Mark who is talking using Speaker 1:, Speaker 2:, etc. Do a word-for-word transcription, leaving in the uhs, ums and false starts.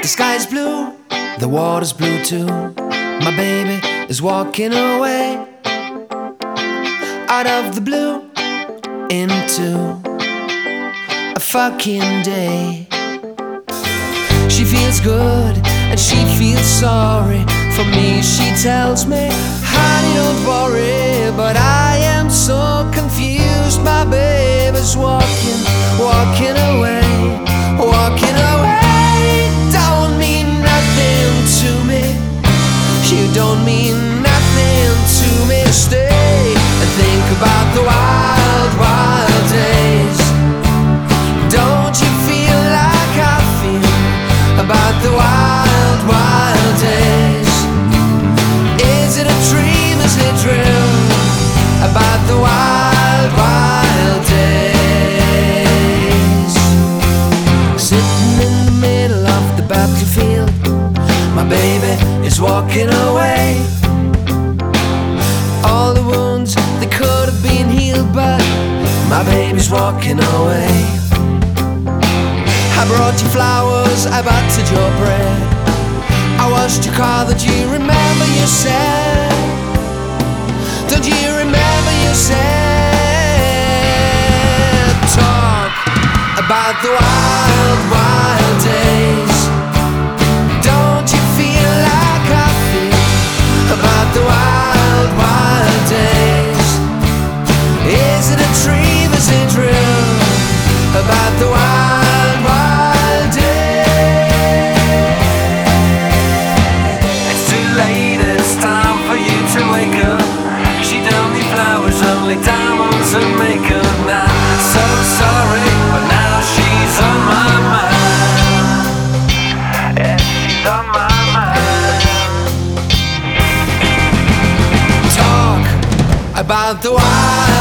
Speaker 1: The sky's blue, the water's blue too. My baby is walking away out of the blue into a fucking day. She feels good and she feels sorry for me. She tells me, honey, don't worry, but I am so confused. My baby's walking, walking away, walking away. Don't mean nothing to me. You don't mean nothing to me. Stay and think about the wild, wild days. Don't you feel like I feel about the wild, wild days? Is it a dream, is it real? About the wild, wild days. Sitting in the middle of the battlefield, my baby is walking away. All the wounds, they could have been healed, but my baby's walking away. I brought you flowers, I buttered your bread, I washed your car, that you remember you said. Don't you remember you said? Talk about the wild, wild days. Don't you feel like I feel about the wild, wild days? Is it a dream, is it real? About the wild, wild days. It's too late, it's time for you to wake up. She don't need flowers, only diamonds and makeup now. So sorry, but now she's on my mind. Yeah, she's on my mind. Talk about the wild